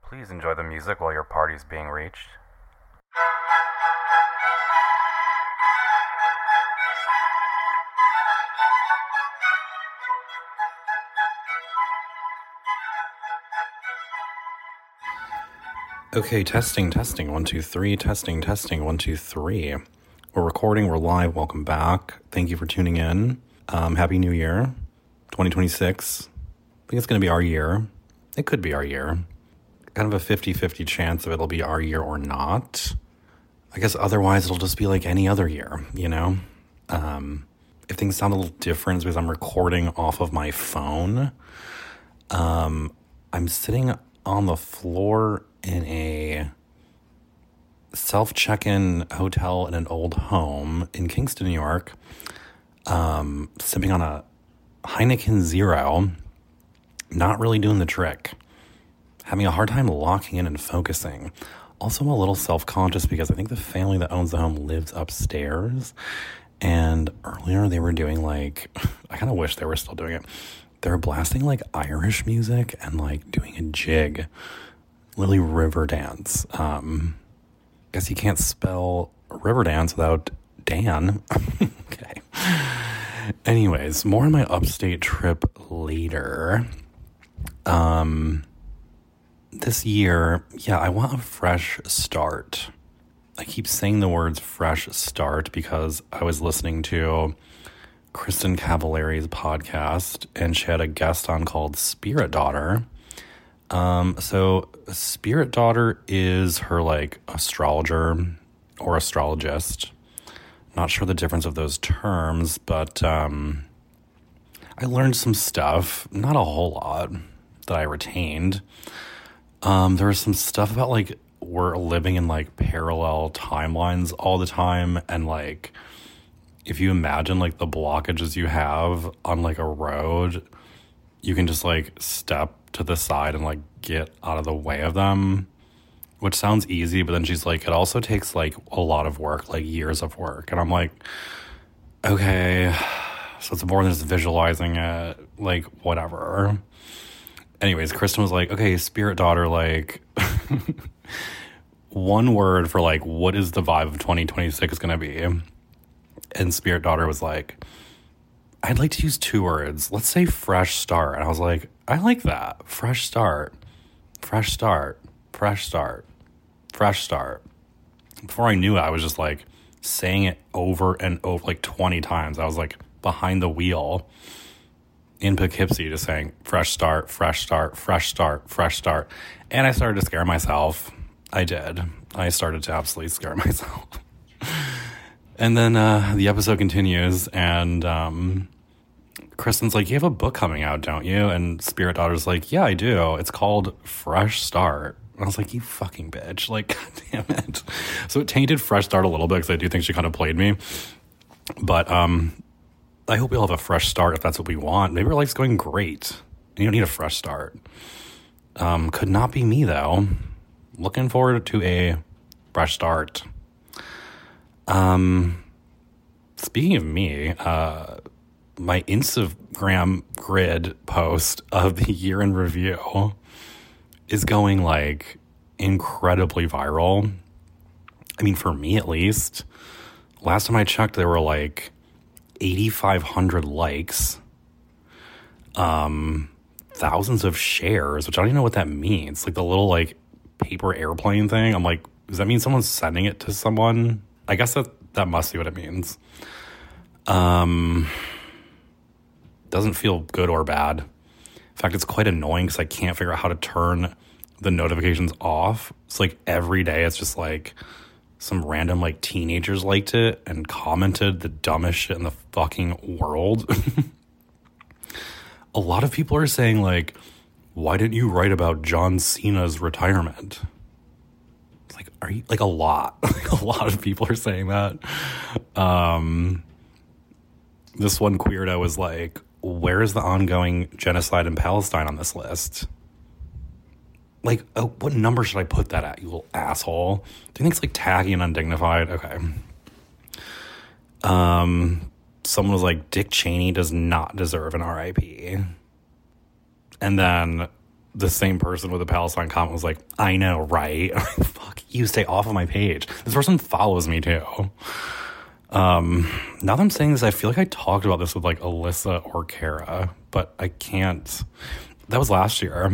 Please enjoy the music while your party's being reached. Okay, testing, 1, 2, 3, testing, 1, 2, 3. We're recording, we're live, welcome back. Thank you for tuning in. Happy New Year, 2026. I think it's going to be our year. It could be our year. Kind of a 50-50 chance of it'll be our year or not. I guess otherwise it'll just be like any other year, you know? If things sound a little different because I'm recording off of my phone. I'm sitting on the floor in a self-check-in hotel in an old home in Kingston, New York, sipping on a Heineken Zero, not really doing the trick, having a hard time locking in and focusing. Also, I'm a little self-conscious because I think the family that owns the home lives upstairs, and earlier they were doing like, I kind of wish they were still doing it. They were blasting like Irish music and like doing a jig. Lily Riverdance. Guess you can't spell Riverdance without Dan. Okay. Anyways, more on my upstate trip later. This year, I want a fresh start. I keep saying the words fresh start because I was listening to Kristen Cavallari's podcast and she had a guest on called Spirit Daughter. So Spirit Daughter is her like astrologer or astrologist. Not sure the difference of those terms, but I learned some stuff, not a whole lot that I retained. There was some stuff about like we're living in like parallel timelines all the time, and like if you imagine like the blockages you have on like a road, you can just like step to the side and like get out of the way of them, which sounds easy, but then she's like, it also takes like a lot of work, like years of work. And I'm like, okay, so it's more than just visualizing it, like whatever. Anyways, Kristen was like, okay, Spirit Daughter, like one word for like, what is the vibe of 2026 going to be? And Spirit Daughter was like, I'd like to use 2 words. Let's say fresh start. And I was like, I like that. Fresh start. Fresh start. Fresh start. Fresh start. Before I knew it, I was just like saying it over and over like 20 times. I was like behind the wheel in Poughkeepsie just saying fresh start, fresh start, fresh start, fresh start. And I started to scare myself. I did. I started to absolutely scare myself. And then the episode continues, and Kristen's like, you have a book coming out, don't you? And Spirit Daughter's like, yeah, I do. It's called Fresh Start. And I was like, you fucking bitch. Like, God damn it. So it tainted Fresh Start a little bit because I do think she kind of played me. But I hope we all have a fresh start if that's what we want. Maybe our life's going great. And you don't need a fresh start. Could not be me, though. Looking forward to a fresh start. Speaking of me, my Instagram grid post of the year in review is going like incredibly viral. I mean, for me at least. Last time I checked, there were like 8,500 likes, thousands of shares, which I don't even know what that means. Like the little like paper airplane thing. I'm like, does that mean someone's sending it to someone? I guess that must be what it means. Doesn't feel good or bad. In fact, it's quite annoying because I can't figure out how to turn the notifications off. It's like every day it's just like some random like teenagers liked it and commented the dumbest shit in the fucking world. A lot of people are saying like, why didn't you write about John Cena's retirement? Are you like a lot? Like a lot of people are saying that. This one queerdo was like, where is the ongoing genocide in Palestine on this list? Like, what number should I put that at, you little asshole? Do you think it's like tacky and undignified? Okay. Someone was like, Dick Cheney does not deserve an RIP. And then the same person with the Palestine comment was like, I know, right? Fuck you, stay off of my page. This person follows me too. Now that I'm saying this, I feel like I talked about this with like Alyssa or Kara, but I can't. That was last year.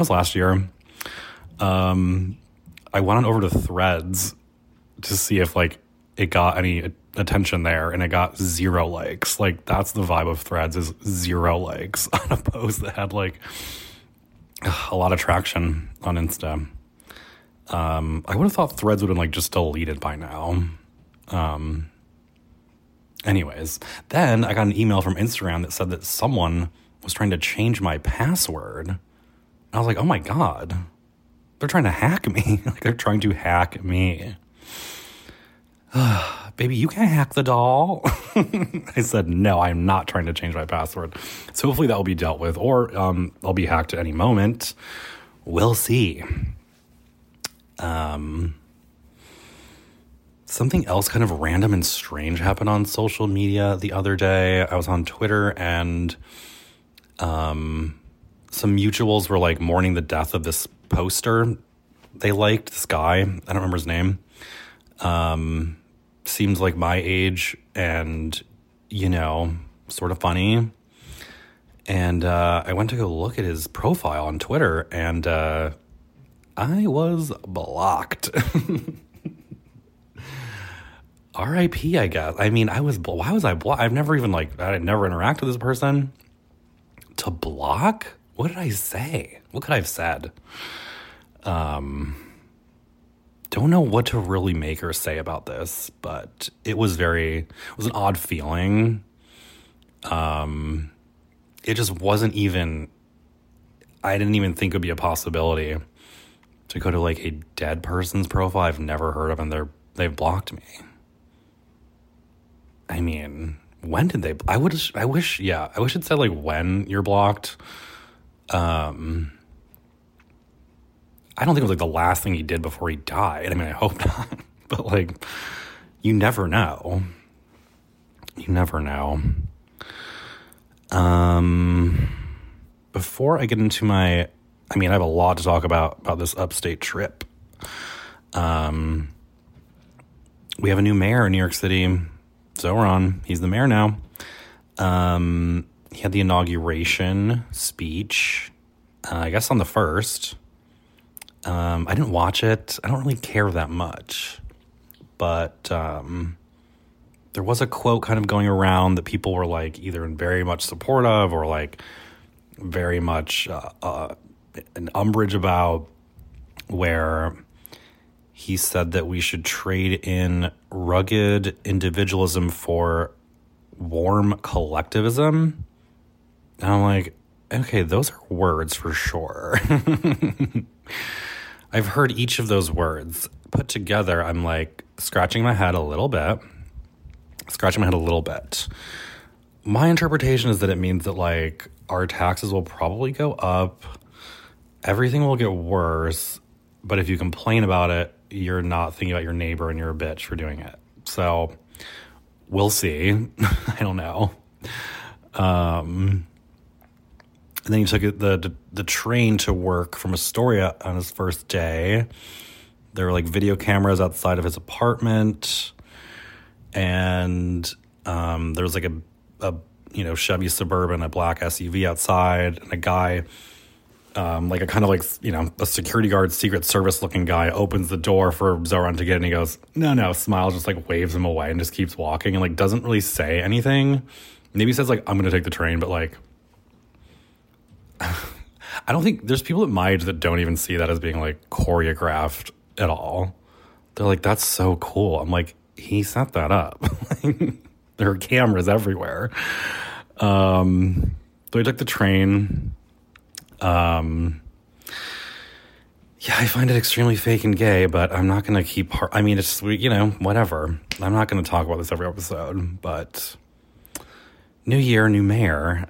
I went on over to Threads to see if like it got any attention there, and it got 0 likes. Like, that's the vibe of Threads, is 0 likes on a post that had like a lot of traction on Insta. I would have thought Threads would have been like just deleted by now. Anyways, then I got an email from Instagram that said that someone was trying to change my password. And I was like, oh my God, they're trying to hack me. Like, they're trying to hack me. Baby, you can't hack the doll. I said, no, I'm not trying to change my password. So hopefully that will be dealt with, or I'll be hacked at any moment. We'll see. Something else kind of random and strange happened on social media the other day. I was on Twitter, and some mutuals were like mourning the death of this poster they liked, this guy. I don't remember his name. Seems like my age and, you know, sort of funny. And I went to go look at his profile on Twitter, and I was blocked. R.I.P., I guess. I mean, why was I blocked? I've never even, like, I never interacted with this person. To block? What did I say? What could I have said? Don't know what to really make or say about this, but it was an odd feeling. It just wasn't even, I didn't even think it would be a possibility to go to like a dead person's profile I've never heard of, and they've blocked me. I mean, when did they, I wish it said like when you're blocked. I don't think it was like the last thing he did before he died. I mean, I hope not, but like, you never know. Before I get into I have a lot to talk about this upstate trip. We have a new mayor in New York City, Zohran. He's the mayor now. He had the inauguration speech, I guess on the 1st. I didn't watch it. I don't really care that much, but there was a quote kind of going around that people were like either very much supportive or like very much an umbrage about, where he said that we should trade in rugged individualism for warm collectivism. And I'm like, okay, those are words for sure. I've heard each of those words put together. I'm like scratching my head a little bit. My interpretation is that it means that like our taxes will probably go up. Everything will get worse. But if you complain about it, you're not thinking about your neighbor and you're a bitch for doing it. So we'll see. I don't know. And then he took the train to work from Astoria on his first day. There were like video cameras outside of his apartment, and there was like a Chevy Suburban, a black SUV outside, and a guy, like a kind of like, a security guard, Secret Service looking guy, opens the door for Zohran to get in. He goes, no, smiles, just like waves him away and just keeps walking and like doesn't really say anything. Maybe he says like, I'm going to take the train, but like, I don't think there's people at my age that don't even see that as being like choreographed at all. They're like, that's so cool. I'm like, he set that up. There are cameras everywhere. So he took the train. Yeah, I find it extremely fake and gay, but I'm not going to keep, it's, whatever. I'm not going to talk about this every episode, but new year, new mayor.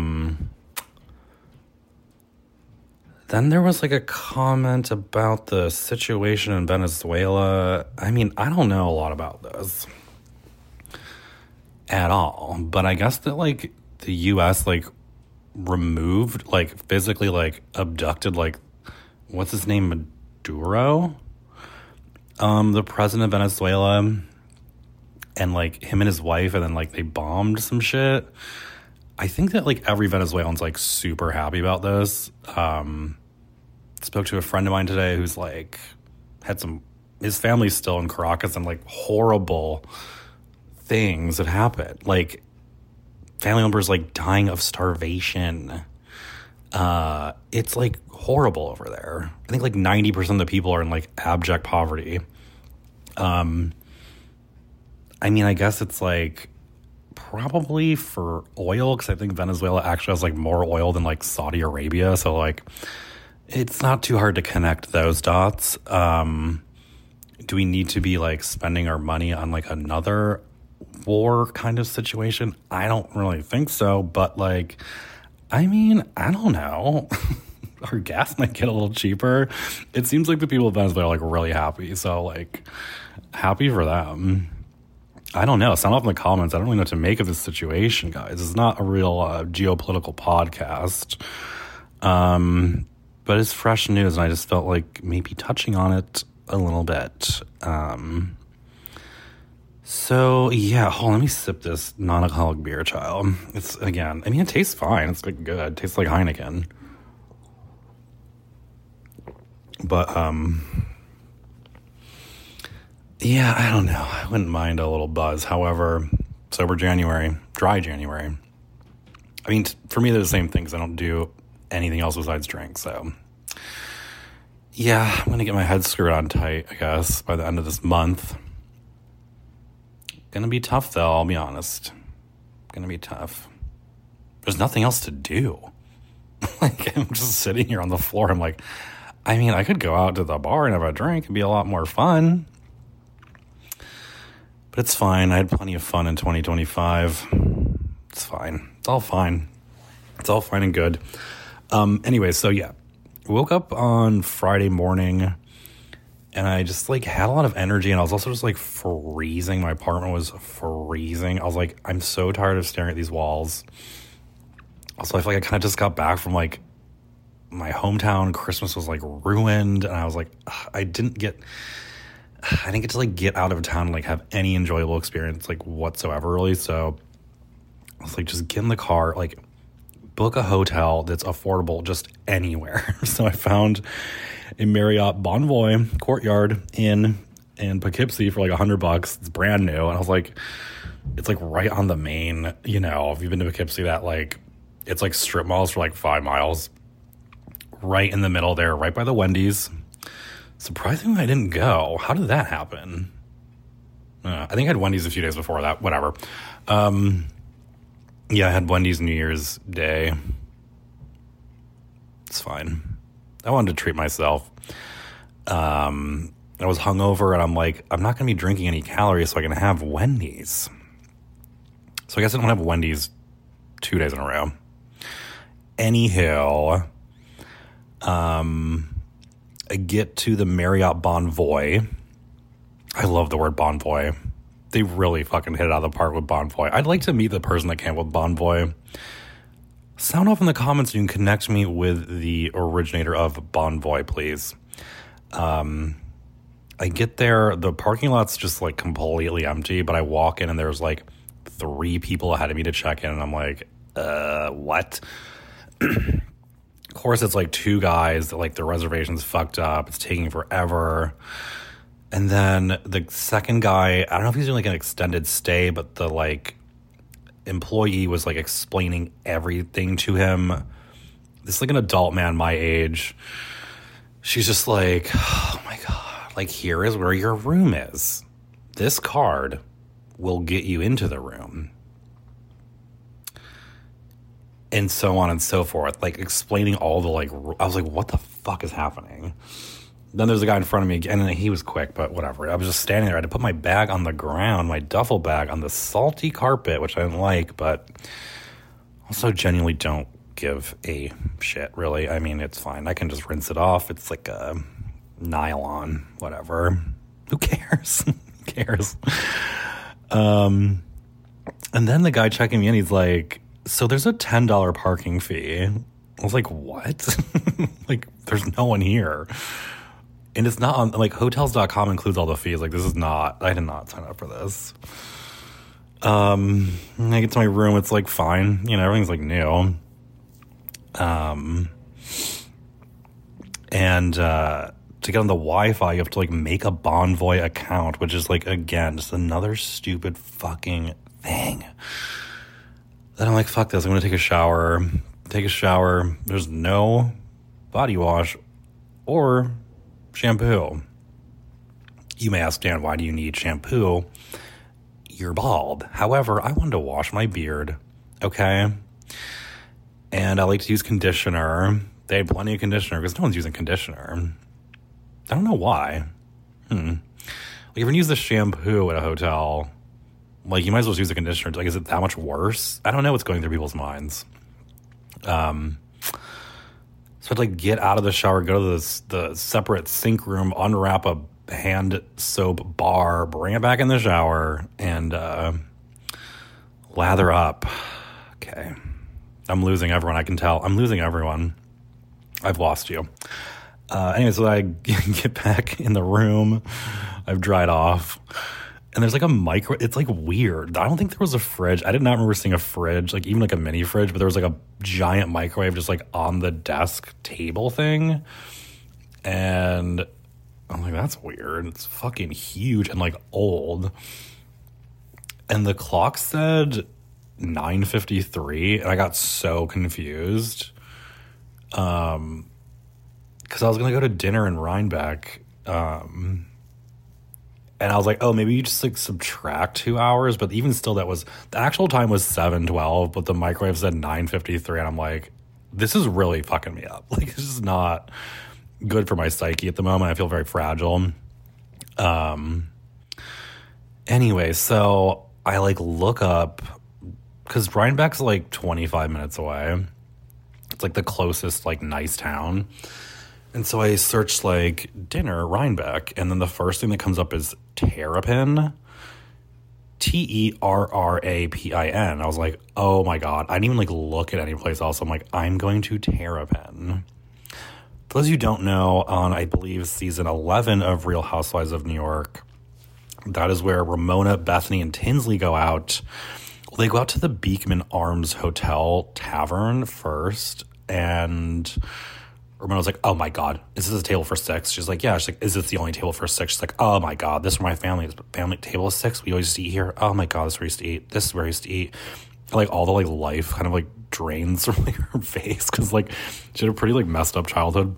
Then there was like a comment about the situation in Venezuela. I don't know a lot about this at all, but I guess that like the U.S. like removed, like physically like abducted, like what's his name, Maduro, the president of Venezuela, and like him and his wife, and then like they bombed some shit. I think that like every Venezuelan's like super happy about this. Spoke to a friend of mine today who's like his family's still in Caracas, and like horrible things have happened. Like family members like dying of starvation. It's like horrible over there. I think like 90% of the people are in like abject poverty. I mean, I guess it's like probably for oil, because I think Venezuela actually has like more oil than like Saudi Arabia. So like it's not too hard to connect those dots. Do we need to be like spending our money on like another war kind of situation? I don't really think so, but like, I mean, I don't know. Our gas might get a little cheaper. It seems like the people of Venezuela are like really happy. So like, happy for them. I don't know. Sound off in the comments. I don't really know what to make of this situation, guys. It's not a real geopolitical podcast. But it's fresh news, and I just felt like maybe touching on it a little bit. So yeah, let me sip this non-alcoholic beer, child. It's, again, I mean, it tastes fine. It's like good. It tastes like Heineken. But yeah, I don't know. I wouldn't mind a little buzz. However, sober January, dry January. I mean, for me, they're the same things. I don't do anything else besides drink. So yeah, I'm going to get my head screwed on tight, I guess, by the end of this month. Gonna be tough, though, I'll be honest. Gonna be tough. There's nothing else to do. Like, I'm just sitting here on the floor. I'm like, I mean, I could go out to the bar and have a drink. It'd be a lot more fun. But it's fine. I had plenty of fun in 2025. It's fine. It's all fine. It's all fine and good. Anyway, so yeah. Woke up on Friday morning, and I just like had a lot of energy, and I was also just like freezing. My apartment was freezing. I was like, I'm so tired of staring at these walls. Also, I feel like I kind of just got back from like my hometown. Christmas was like ruined, and I was like, I didn't get to like get out of town and like have any enjoyable experience like whatsoever, really. So I was like, just get in the car, like book a hotel that's affordable just anywhere. So I found a Marriott Bonvoy Courtyard in Poughkeepsie for like $100. It's brand new. And I was like, it's like right on the main, you know, if you've been to Poughkeepsie, that like, it's like strip malls for like 5 miles. Right in the middle there, right by the Wendy's. Surprisingly, I didn't go. How did that happen? I think I had Wendy's a few days before that. Whatever. Yeah, I had Wendy's New Year's Day. It's fine. I wanted to treat myself. I was hungover, and I'm like, I'm not going to be drinking any calories, so I can have Wendy's. So I guess I don't have Wendy's 2 days in a row. Anyhow, I get to the Marriott Bonvoy. I love the word Bonvoy. They really fucking hit it out of the park with Bonvoy. I'd like to meet the person that came up with Bonvoy. Sound off in the comments. You can connect me with the originator of Bonvoy, please. I get there. The parking lot's just like completely empty, but I walk in and there's like 3 people ahead of me to check in, and I'm like, what? Of course, it's like 2 guys that like their reservation's fucked up. It's taking forever. And then the second guy, I don't know if he's doing like an extended stay, but the like employee was like explaining everything to him. This like an adult man my age. She's just like, oh my God, like here is where your room is. This card will get you into the room. And so on and so forth. Like explaining all the like, I was like, what the fuck is happening? Then there's a guy in front of me, and he was quick, but whatever. I was just standing there. I had to put my bag on the ground, my duffel bag on the salty carpet, which I didn't like, but also genuinely don't give a shit, really. I mean, it's fine. I can just rinse it off. It's like a nylon, whatever. Who cares? Who cares? And then the guy checking me in, he's like, So there's a $10 parking fee. I was like, what? Like, there's no one here. And it's not on, like, hotels.com includes all the fees. Like, this is not, I did not sign up for this. I get to my room, it's like fine. You know, everything's like new. And to get on the Wi-Fi, you have to like make a Bonvoy account, which is like, again, just another stupid fucking thing. Then I'm like, fuck this, I'm gonna take a shower. There's no body wash or shampoo. You may ask, Dan, why do you need shampoo? You're bald. However, I wanted to wash my beard, okay? And I like to use conditioner. They had plenty of conditioner because no one's using conditioner. I don't know why. Like, if you're gonna use the shampoo at a hotel, like, you might as well just use the conditioner. Like, is it that much worse? I don't know what's going through people's minds. So I'd like get out of the shower, go to the separate sink room, unwrap a hand soap bar, bring it back in the shower, and lather up. Okay. I'm losing everyone. I can tell. I'm losing everyone. I've lost you. Anyway, so I get back in the room. I've dried off. And there's like a micro. It's like weird. I don't think there was a fridge. I did not remember seeing a fridge, like even like a mini fridge, but there was like a giant microwave just like on the desk table thing. And I'm like, that's weird. It's fucking huge and like old. And the clock said 9:53, and I got so confused. Because I was gonna go to dinner in Rhinebeck. And I was like, oh, maybe you just like subtract 2 hours. But even still, the actual time was 7:12, but the microwave said 9:53. And I'm like, this is really fucking me up. Like, this is not good for my psyche at the moment. I feel very fragile. Anyway, so I like look up, because Rhinebeck's like 25 minutes away. It's like the closest like nice town. And so I searched like dinner Rhinebeck, and then the first thing that comes up is Terrapin. Terrapin. I was like, oh my God. I didn't even like look at any place else. I'm like, I'm going to Terrapin. For those of you who don't know, on I believe season 11 of Real Housewives of New York, that is where Ramona, Bethany, and Tinsley go out. Well, they go out to the Beekman Arms Hotel Tavern first, and Ramona's like, oh my God, is this a table for six? She's like, yeah. She's like, is this the only table for six? She's like, oh my God, this is where my family table is six. We always used to eat here. Oh my God, this is where we used to eat. This is where I used to eat. Like, all the like life kind of like drains from like her face, because like she had a pretty like messed up childhood,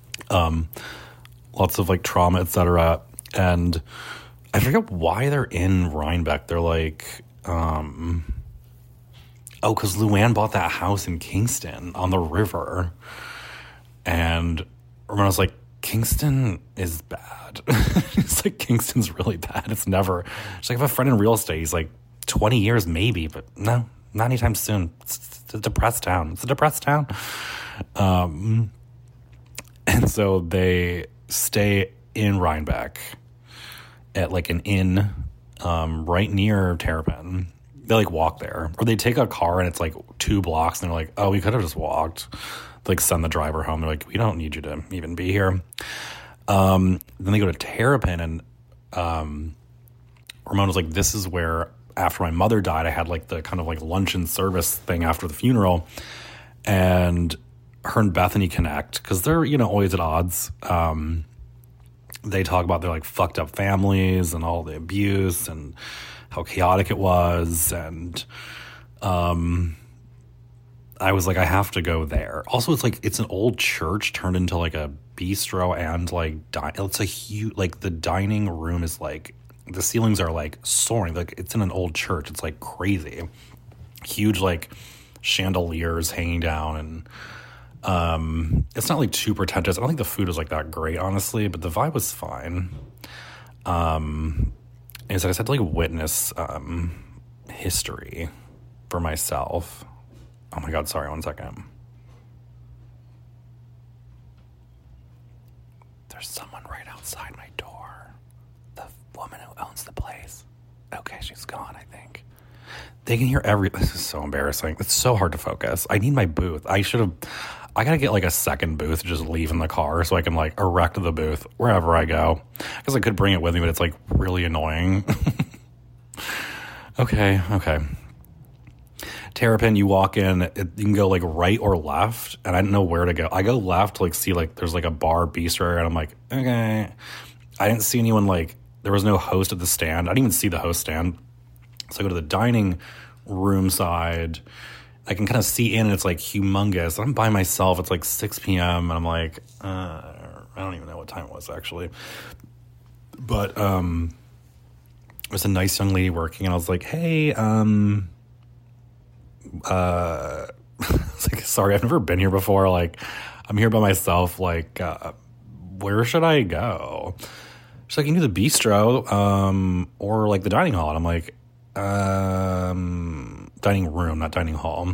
lots of like trauma, etc. And I forget why they're in Rhinebeck. They're like, because Luann bought that house in Kingston on the river. And Ramona's like, Kingston is bad. It's like, Kingston's really bad. It's never. She's like, I have a friend in real estate. He's like, 20 years maybe, but no, not anytime soon. It's a depressed town. And so they stay in Rhinebeck at like an inn right near Terrapin. They like walk there, or they take a car and it's like 2 blocks, and they're like, oh, we could have just walked. Like, send the driver home. They're like, we don't need you to even be here. Then they go to Terrapin, and Ramona's like, this is where, after my mother died, I had like the kind of like luncheon service thing after the funeral, and her and Bethany connect because they're, you know, always at odds. They talk about their like fucked up families and all the abuse and how chaotic it was, and I was like, I have to go there. Also, it's like, it's an old church turned into like a bistro, and like it's a huge, like the dining room is like, the ceilings are like soaring, like it's in an old church. It's like crazy, huge like chandeliers hanging down, and it's not like too pretentious. I don't think the food was like that great, honestly, but the vibe was fine. And so I just had to like witness history for myself. Oh my God, sorry, 1 second. There's someone right outside my door. The woman who owns the place. Okay, she's gone, I think. They can hear this is so embarrassing. It's so hard to focus. I need my booth. I gotta get like a second booth to just leave in the car so I can like erect the booth wherever I go. I guess I could bring it with me, but it's like really annoying. Okay. Terrapin, you walk in, you can go like right or left, and I don't know where to go. I go left to like see like there's like a bar bistro, and I'm like, okay. I didn't see anyone, like there was no host at the stand. I didn't even see the host stand. So I go to the dining room side. I can kind of see in, and it's like humongous. I'm by myself. It's like 6 p.m. and I'm like, I don't even know what time it was actually. But there's a nice young lady working, and I was like, hey, it's like, sorry, I've never been here before. Like, I'm here by myself. Like, where should I go? She's like, you can do the bistro, or like the dining hall. And I'm like, dining room, not dining hall.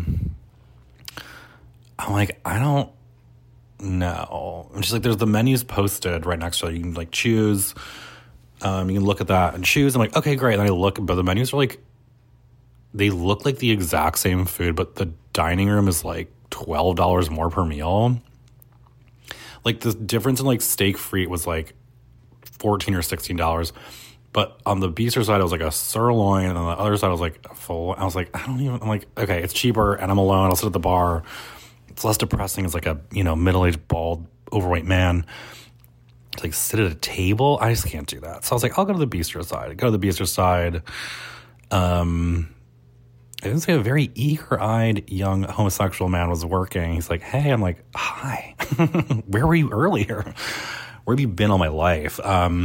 I'm like, I don't know. And she's like, there's the menus posted right next to it. You can like choose. You can look at that and choose. I'm like, okay, great. And then I look, but the menus are like, they look like the exact same food, but the dining room is like $12 more per meal. Like the difference in like steak frite was like $14 or $16. But on the bistro side, it was like a sirloin, and on the other side, it was like a full. I was like, I'm like, okay, it's cheaper, and I'm alone. I'll sit at the bar. It's less depressing. It's like a, middle-aged, bald, overweight man. It's like sit at a table. I just can't do that. So I was like, I'll go to the bistro side. I go to the bistro side. I didn't say a very eager-eyed young homosexual man was working. He's like, hey. I'm like, hi. Where were you earlier? Where have you been all my life?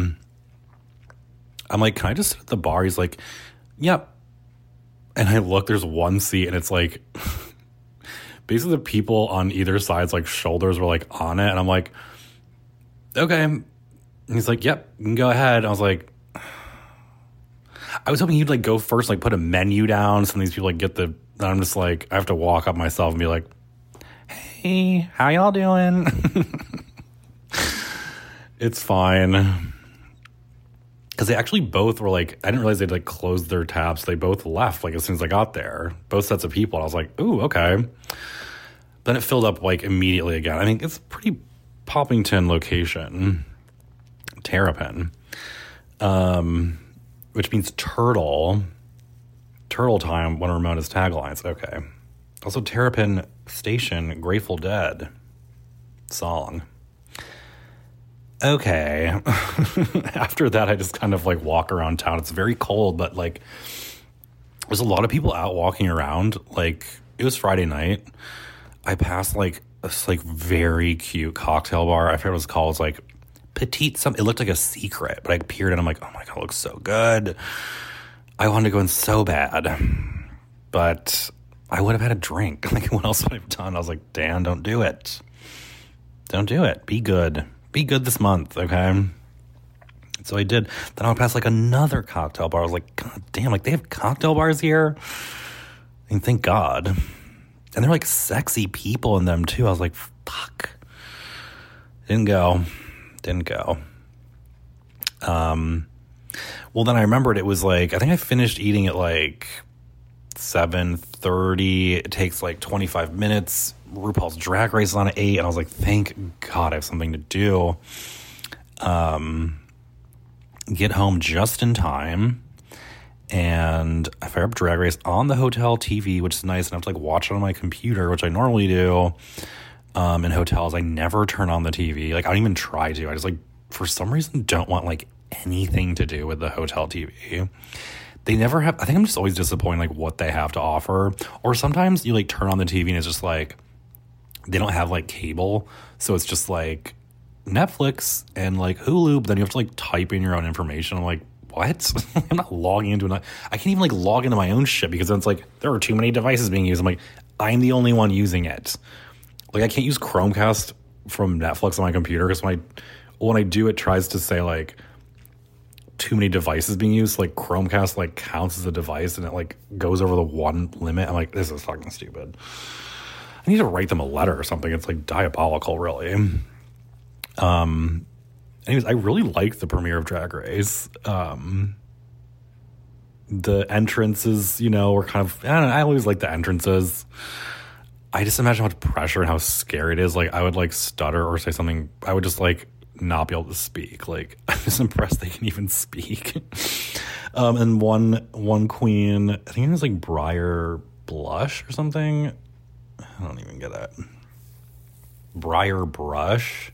I'm like, can I just sit at the bar? He's like, yep. And I look, there's one seat, and it's like, basically the people on either side's like shoulders were like on it. And I'm like, okay. And he's like, yep, you can go ahead. I was like, I was hoping he'd like go first, like put a menu down. Some of these people like get the, then I'm just like, I have to walk up myself and be like, hey, how y'all doing? It's fine. Because they actually both were like, I didn't realize they'd like closed their tabs. They both left like as soon as I got there. Both sets of people. And I was like, ooh, okay. Then it filled up like immediately again. I mean, it's a pretty Poppington location. Terrapin. Which means turtle. Turtle time, one of Ramona's taglines. Okay. Also Terrapin Station, Grateful Dead song. Okay. After that, I just kind of like walk around town. It's very cold, but like there's a lot of people out walking around. Like it was Friday night. I passed like this like very cute cocktail bar. I forget what it was called. It's like Petite something. It looked like a secret, but I peered in. I'm like, oh my God, it looks so good. I wanted to go in so bad, but I would have had a drink. Like what else would I have done? I was like, Dan, don't do it. Don't do it. Be good. Be good this month, okay? So I did. Then I would pass like another cocktail bar. I was like, God damn, like they have cocktail bars here? And thank God. And they're like sexy people in them too. I was like, fuck. Didn't go. Well, then I remembered it was like, I think I finished eating at like 7:30. It takes like 25 minutes. RuPaul's Drag Race is on at 8, and I was like, thank God I have something to do. Get home just in time, and I fire up Drag Race on the hotel TV, which is nice, and I have to like watch it on my computer, which I normally do. In hotels, I never turn on the TV. Like I don't even try to. I just like for some reason don't want like anything to do with the hotel TV. They never have. I think I'm just always disappointed like what they have to offer. Or sometimes you like turn on the TV and it's just like they don't have like cable, so it's just like Netflix and like Hulu. But then you have to like type in your own information. I'm like, what? I'm not logging into I can't even like log into my own shit because then it's like there are too many devices being used. I'm like, I'm the only one using it. Like I can't use Chromecast from Netflix on my computer because when I do, it tries to say like too many devices being used. Like Chromecast like counts as a device and it like goes over the one limit. I'm like, this is fucking stupid. I need to write them a letter or something. It's like diabolical, really. Anyways, I really liked the premiere of Drag Race. The entrances, were kind of, I don't know, I always like the entrances. I just imagine how much pressure and how scary it is. Like, I would, like, stutter or say something. I would just, like, not be able to speak. Like, I'm just impressed they can even speak. And one queen, I think it was, like, Briar Blush or something. I don't even get that. Briar Blush?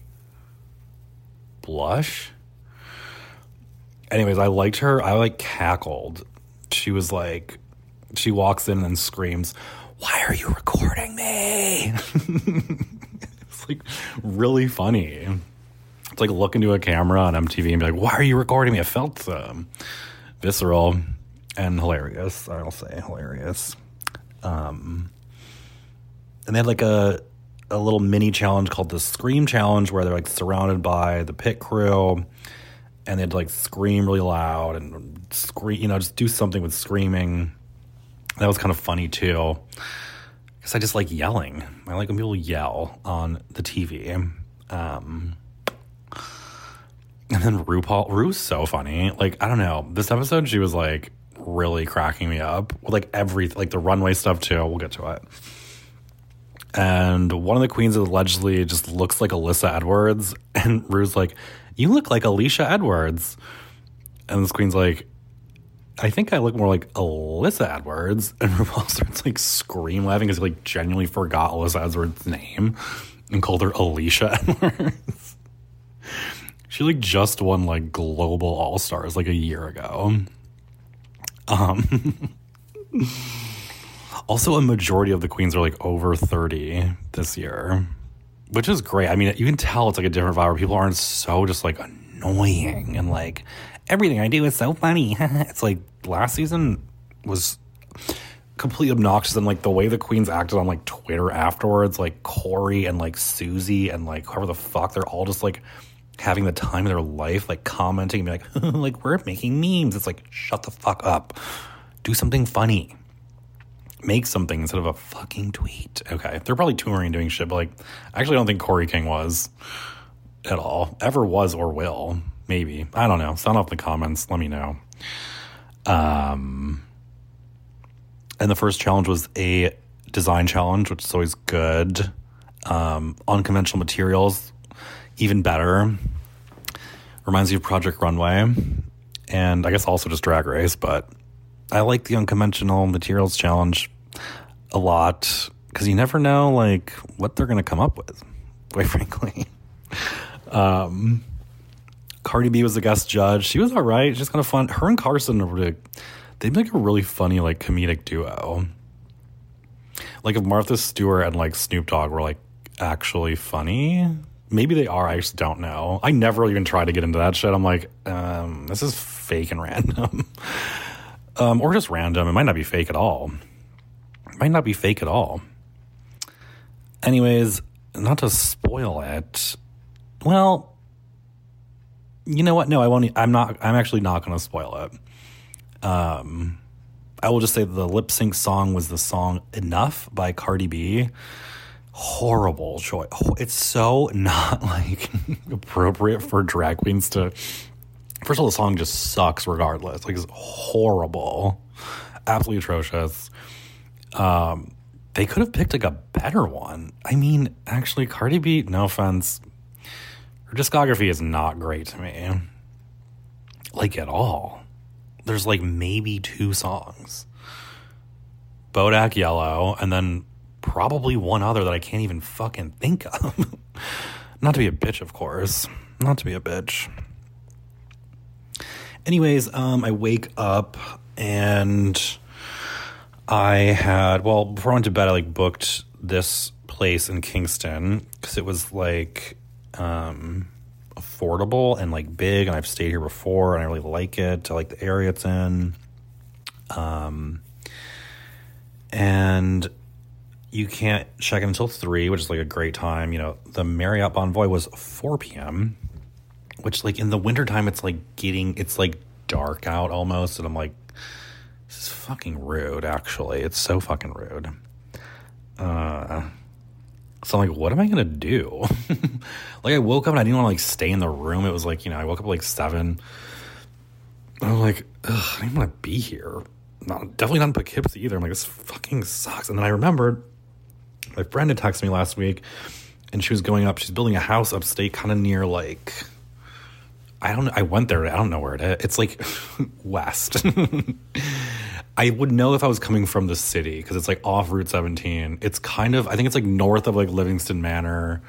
Anyways, I liked her. I, like, cackled. She was, like, she walks in and screams, "Why are you recording me?" It's like really funny. It's like look into a camera on MTV and be like, "Why are you recording me?" It felt visceral and hilarious. I'll say hilarious. And they had like a little mini challenge called the Scream Challenge, where they're like surrounded by the pit crew, and they'd like scream really loud and scream, just do something with screaming. That was kind of funny too, because I just like yelling. I like when people yell on the TV. And then Ru's so funny. Like, I don't know. This episode, she was like really cracking me up with like like the runway stuff too. We'll get to it. And one of the queens allegedly just looks like Alyssa Edwards, and Ru's like, "You look like Alicia Edwards." And this queen's like, "I think I look more like Alyssa Edwards." And RuPaul starts like scream laughing because he like genuinely forgot Alyssa Edwards' name and called her Alicia Edwards. She like just won like Global All-Stars like a year ago. Also, a majority of the queens are like over 30 this year, which is great. I mean, you can tell it's like a different vibe where people aren't so just like annoying and like, everything I do is so funny. It's like last season was completely obnoxious, and like the way the queens acted on like Twitter afterwards, like Corey and like Susie and like whoever the fuck, they're all just like having the time of their life, like commenting and be like, like, we're making memes. It's like, shut the fuck up. Do something funny. Make something instead of a fucking tweet. Okay, they're probably touring and doing shit, but like, I actually don't think Corey King was at all. Ever was or will. Maybe. I don't know. Sound off in the comments. Let me know. And the first challenge was a design challenge, which is always good. Unconventional materials, even better. Reminds you of Project Runway. And I guess also just Drag Race, but I like the unconventional materials challenge a lot because you never know like what they're going to come up with, quite frankly. Cardi B was the guest judge. She was all right. She's kind of fun. Her and Carson are they make a really funny like comedic duo. Like if Martha Stewart and like Snoop Dogg were like actually funny, maybe they are. I just don't know. I never even try to get into that shit. I'm like, this is fake and random. Or just random. It might not be fake at all. Anyways, not to spoil it. Well, you know what? No, I won't. I'm actually not going to spoil it. I will just say the lip sync song was the song "Enough" by Cardi B. Horrible choice. It's so not like appropriate for drag queens to. First of all, the song just sucks regardless. Like, it's horrible. Absolutely atrocious. They could have picked, like, a better one. I mean, actually, Cardi B, no offense, her discography is not great to me. Like, at all. There's, like, maybe 2 songs. Bodak Yellow, and then probably one other that I can't even fucking think of. Not to be a bitch, of course. Not to be a bitch. Anyways, I wake up and I had, well, before I went to bed, I like booked this place in Kingston because it was like affordable and like big, and I've stayed here before and I really like it. I like the area it's in. And you can't check in until 3, which is like a great time. You know, the Marriott Bonvoy was 4 p.m., which, like, in the wintertime, it's, like, it's, like, dark out almost. And I'm like, this is fucking rude, actually. It's so fucking rude. So I'm like, what am I going to do? Like, I woke up and I didn't want to, like, stay in the room. It was, like, you know, I woke up at, like, 7. I'm like, ugh, I don't want to be here. Definitely not in Poughkeepsie either. I'm like, this fucking sucks. And then I remembered my friend had texted me last week, and she was going up. She's building a house upstate, kind of near like, I don't know. I went there. I don't know where it is. It's like west. I would know if I was coming from the city because it's like off Route 17. It's kind of, I think it's like north of like Livingston Manor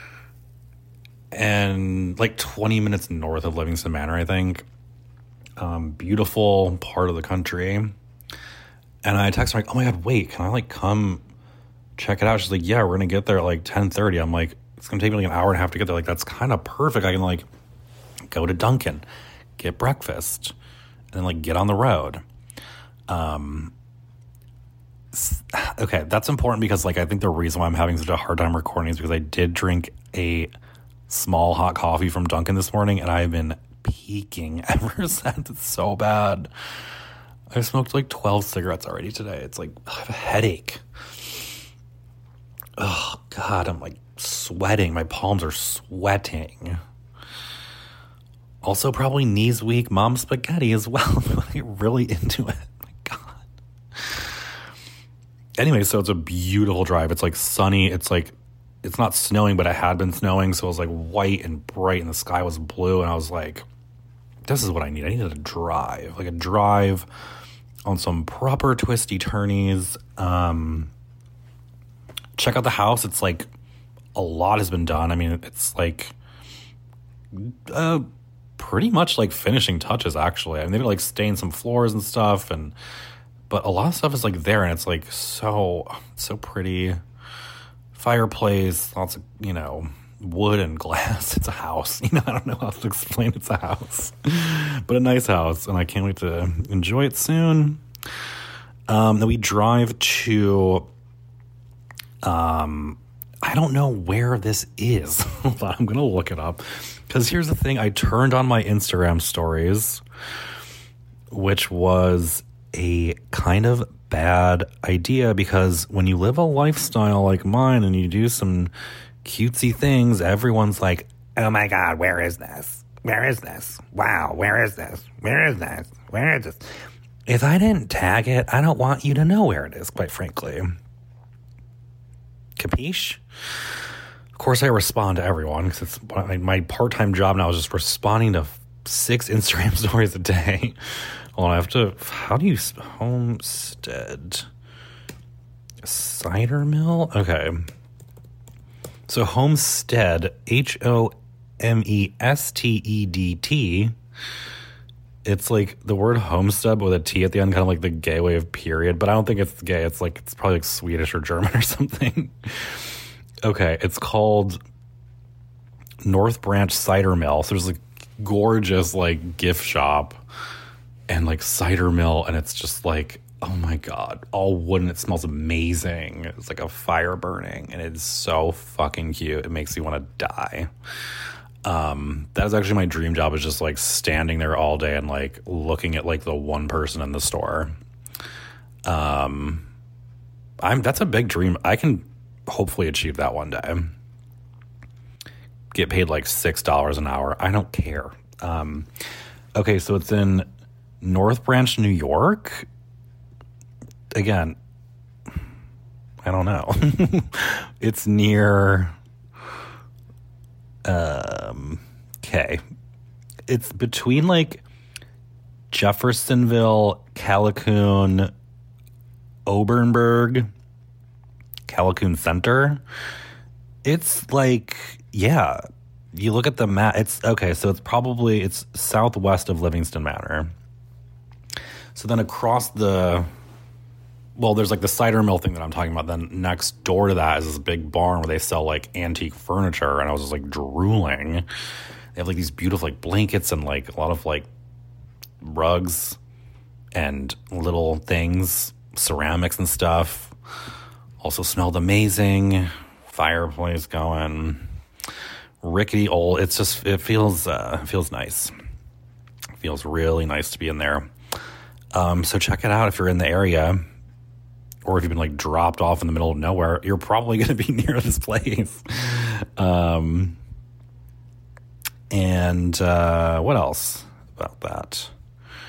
and like 20 minutes north of Livingston Manor, I think. Beautiful part of the country. And I texted her like, oh my God, wait, can I like come check it out? She's like, yeah, we're going to get there at like 10:30. I'm like, it's going to take me like an hour and a half to get there. Like, that's kind of perfect. I can like go to Dunkin', get breakfast, and then like get on the road. Okay, that's important because like I think the reason why I'm having such a hard time recording is because I did drink a small hot coffee from Dunkin' this morning, and I've been peaking ever since. It's so bad. I smoked like 12 cigarettes already today. It's like I have a headache. Oh God, I'm like sweating. My palms are sweating. Also, probably knees weak, mom's spaghetti as well. I get really into it. My God. Anyway, so it's a beautiful drive. It's like sunny. It's like, it's not snowing, but it had been snowing. So it was like white and bright and the sky was blue. And I was like, this is what I need. I needed a drive, like a drive on some proper twisty turnies. Check out the house. It's like a lot has been done. I mean, it's like, pretty much like finishing touches actually. I mean, they've like stained some floors and stuff, but a lot of stuff is like there, and it's like so pretty. Fireplace, lots of, you know, wood and glass. It's a house. You know, I don't know how to explain it's a house, but a nice house, and I can't wait to enjoy it soon. Then we drive to I don't know where this is. Hold on, I'm gonna look it up. Because here's the thing, I turned on my Instagram stories, which was a kind of bad idea because when you live a lifestyle like mine and you do some cutesy things, everyone's like, oh my God, where is this? Where is this? Wow, where is this? Where is this? Where is this? If I didn't tag it, I don't want you to know where it is, quite frankly. Capiche? Of course, I respond to everyone because it's my part-time job now is just responding to 6 Instagram stories a day. Hold on, I have to. How do you Homestead cider mill? Okay, so Homestead, HOMESTEDT. It's like the word homestead with a T at the end, kind of like the gay way of period. But I don't think it's gay. It's like it's probably like Swedish or German or something. Okay, it's called North Branch Cider Mill. So there's like gorgeous like gift shop and like cider mill, and it's just like, oh my God, all wood, and it smells amazing. It's like a fire burning, and it's so fucking cute. It makes you want to die. That is actually my dream job, is just like standing there all day and like looking at like the one person in the store. That's a big dream. I can hopefully achieve that one day. Get paid like $6 an hour. I don't care. Okay, so it's in North Branch, New York. Again, I don't know. It's near. Okay. It's between like Jeffersonville, Callicoon, Obernburg, Callicoon Center. It's like, yeah, you look at the map. It's okay. So it's southwest of Livingston Manor. So then across there's like the cider mill thing that I'm talking about. Then next door to that is this big barn where they sell like antique furniture. And I was just like drooling. They have like these beautiful like blankets and like a lot of like rugs and little things, ceramics and stuff. Also smelled amazing. Fireplace going. Rickety old. It feels nice. It feels really nice to be in there. So check it out if you're in the area. Or if you've been like dropped off in the middle of nowhere, you're probably going to be near this place. And what else about that?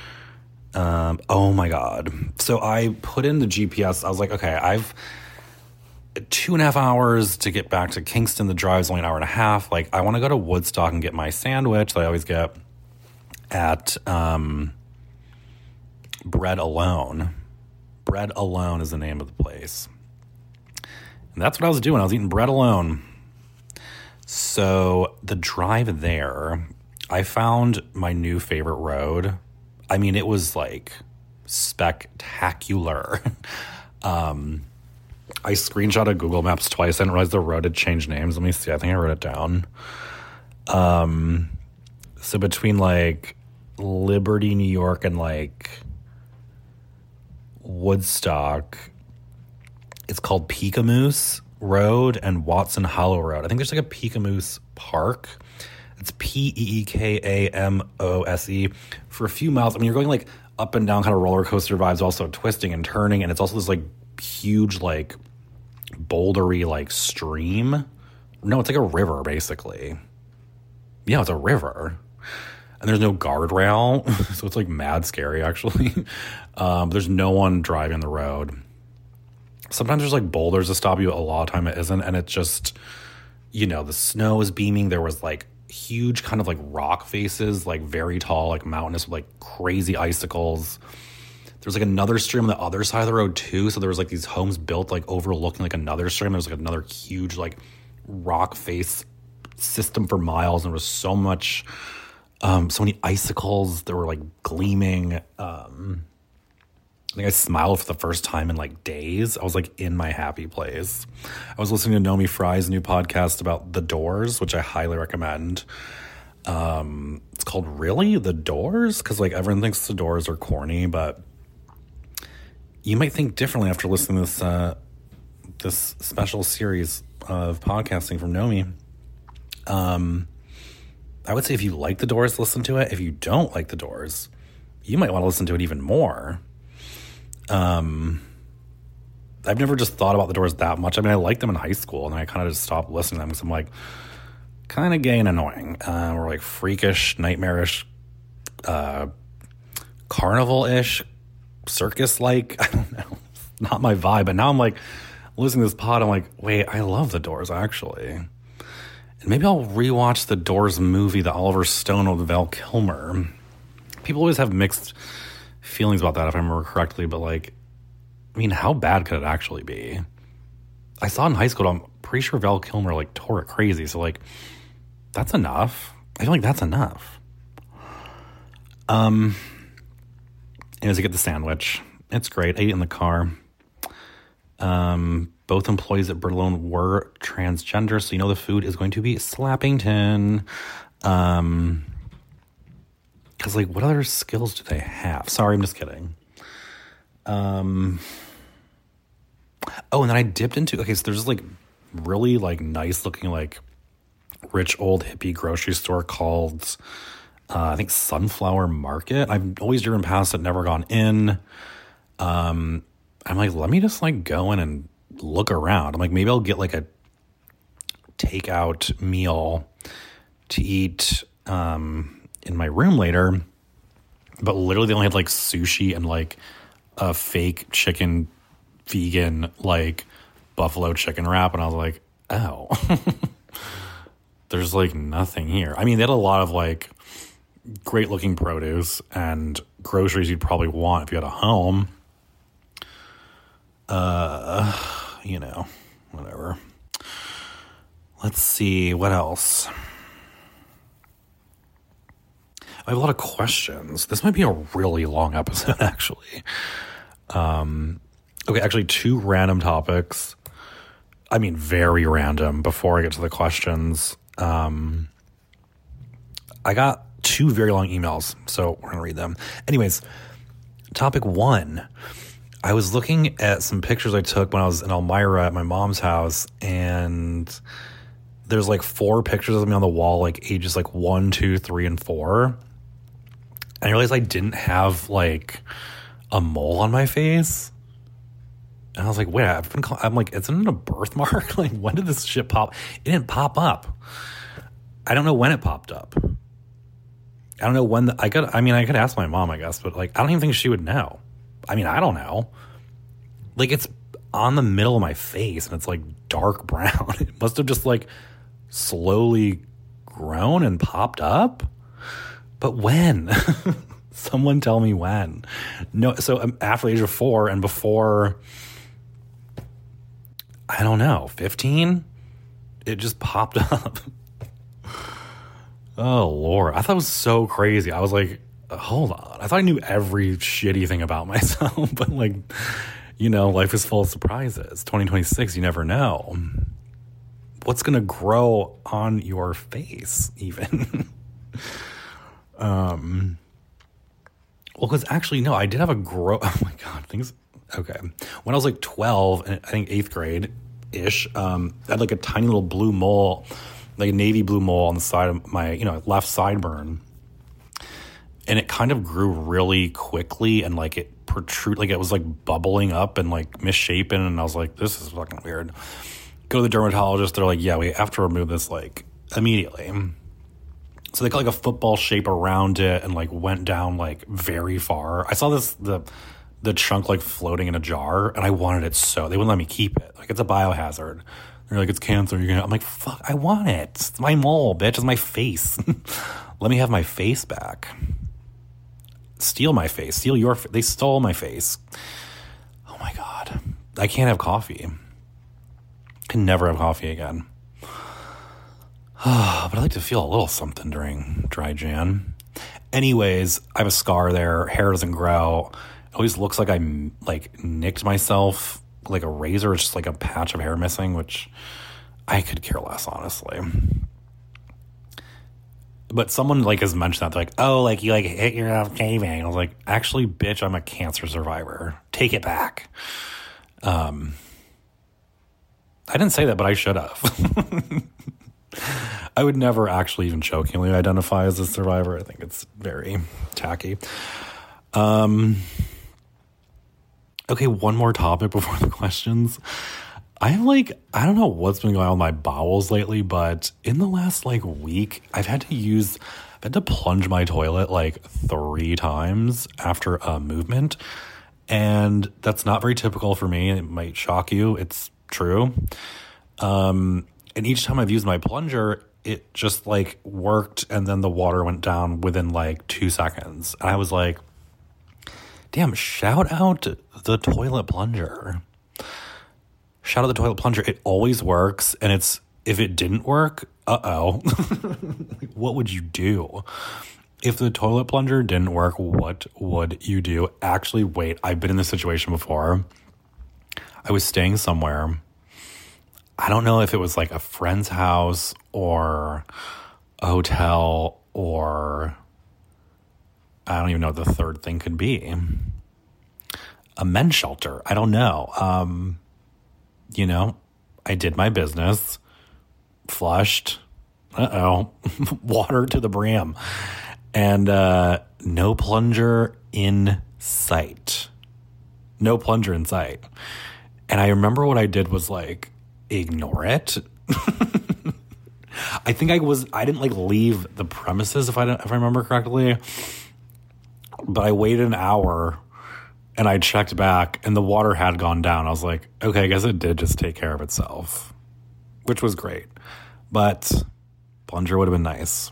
Oh my God. So I put in the GPS. I was like, okay, I've 2.5 hours to get back to Kingston. The drive's only an hour and a half. Like, I want to go to Woodstock and get my sandwich that I always get at Bread Alone. Bread Alone is the name of the place. And that's what I was doing. I was eating Bread Alone. So the drive there, I found my new favorite road. I mean, it was like spectacular. I screenshotted Google Maps twice. I didn't realize the road had changed names. Let me see. I think I wrote it down. So between like Liberty, New York, and like Woodstock, it's called Peekamoose Road and Watson Hollow Road. I think there's like a Peekamoose Park. It's Peekamose for a few miles. I mean, you're going like up and down kind of roller coaster vibes, also twisting and turning. And it's also this like huge, like bouldery, like stream. No, it's like a river, basically. Yeah, it's a river. And there's no guardrail. So it's like mad scary, actually. There's no one driving the road. Sometimes there's like boulders to stop you. A lot of time it isn't. And it's just, you know, the snow is beaming. There was like huge kind of like rock faces, like very tall, like mountainous with like crazy icicles. There's like another stream on the other side of the road too. So there was like these homes built like overlooking like another stream. There was like another huge like rock face system for miles. And there was so much, so many icicles that were like gleaming. I think I smiled for the first time in like days. I was like in my happy place. I was listening to Nomi Fry's new podcast about The Doors, which I highly recommend. It's called Really? The Doors? Because like everyone thinks The Doors are corny, but you might think differently after listening to this special series of podcasting from Nomi. I would say if you like The Doors, listen to it. If you don't like The Doors, you might want to listen to it even more. I've never just thought about The Doors that much. I mean, I liked them in high school, and I kind of just stopped listening to them because I'm like, kind of gay and annoying. Or like freakish, nightmarish, carnival-ish, circus-like. I don't know. It's not my vibe. But now I'm like, listening to this pod, I'm like, wait, I love The Doors, actually. And maybe I'll rewatch The Doors movie, the Oliver Stone with Val Kilmer. People always have mixed feelings about that, if I remember correctly, but like, I mean, how bad could it actually be? I saw it in high school. I'm pretty sure Val Kilmer like tore it crazy. So like, that's enough. I feel like that's enough. Anyways, I get the sandwich. It's great. I ate it in the car. Both employees at Berlin were transgender, so you know the food is going to be slappington. Because, like, what other skills do they have? Sorry, I'm just kidding. Oh, and then I dipped into... Okay, so there's this, like, really, like, nice-looking, like, rich old hippie grocery store called, I think, Sunflower Market. I've always driven past it, never gone in. I'm like, let me just, like, go in and look around. I'm like, maybe I'll get, like, a takeout meal to eat, in my room later, but literally they only had like sushi and like a fake chicken vegan like buffalo chicken wrap, and I was like, oh. There's like nothing here. I mean, they had a lot of like great looking produce and groceries you'd probably want if you had a home. You know, whatever. Let's see what else. I have a lot of questions. This might be a really long episode, actually. Okay, actually, 2 random topics. I mean, very random before I get to the questions. I got 2 very long emails, so we're going to read them. Anyways, topic 1. I was looking at some pictures I took when I was in Elmira at my mom's house, and there's like 4 pictures of me on the wall, like ages like 1, 2, 3, and 4. And I realized I didn't have, like, a mole on my face. And I was like, wait, I'm like, isn't it a birthmark? Like, when did this shit pop? It didn't pop up. I don't know when it popped up. I don't know when I could ask my mom, I guess, but like, I don't even think she would know. I mean, I don't know. Like, it's on the middle of my face and it's like dark brown. It must have just like slowly grown and popped up. But when? Someone tell me when. No, so after the age of 4 and before, I don't know, 15, it just popped up. Oh, Lord. I thought it was so crazy. I was like, hold on. I thought I knew every shitty thing about myself, but like, you know, life is full of surprises. 2026, you never know. What's going to grow on your face, even? Well, because actually, no, I did have a oh my God, things. Okay. When I was like 12, and I think 8th grade-ish, I had like a tiny little blue mole, like a navy blue mole on the side of my, left sideburn. And it kind of grew really quickly and like it protrude, like it was like bubbling up and like misshapen. And I was like, this is fucking weird. Go to the dermatologist. They're like, yeah, we have to remove this like immediately. So they got like a football shape around it and like went down like very far. I saw the chunk like floating in a jar and I wanted it so they wouldn't let me keep it. Like it's a biohazard. They're like, it's cancer. I'm like, fuck, I want it. It's my mole, bitch. It's my face. Let me have my face back. Steal my face. Steal your face. They stole my face. Oh my God. I can't have coffee. Can never have coffee again. But I like to feel a little something during dry Jan. Anyways, I have a scar there. Hair doesn't grow. It always looks like I like nicked myself like a razor. It's just like a patch of hair missing, which I could care less, honestly. But someone like has mentioned that. They're like, oh, like you like hit yourself shaving. I was like, actually, bitch, I'm a cancer survivor. Take it back. I didn't say that, but I should have. I would never actually even jokingly identify as a survivor. I think it's very tacky. Okay, one more topic before the questions. I don't know what's been going on with my bowels lately, but in the last like week, I've had to plunge my toilet like 3 times after a movement. And that's not very typical for me. It might shock you. It's true. And each time I've used my plunger, it just like worked and then the water went down within like 2 seconds. And I was like, damn, shout out the toilet plunger. Shout out the toilet plunger. It always works. And if it didn't work, what would you do? If the toilet plunger didn't work, what would you do? Actually, wait, I've been in this situation before. I was staying somewhere. I don't know if it was like a friend's house or a hotel or I don't even know what the third thing could be. A men's shelter. I don't know. I did my business, flushed, water to the brim, and no plunger in sight. No plunger in sight. And I remember what I did was like, ignore it. I think I didn't like leave the premises if I remember correctly, but I waited an hour and I checked back and the water had gone down. I was like, okay, I guess it did just take care of itself, which was great, but plunger would have been nice.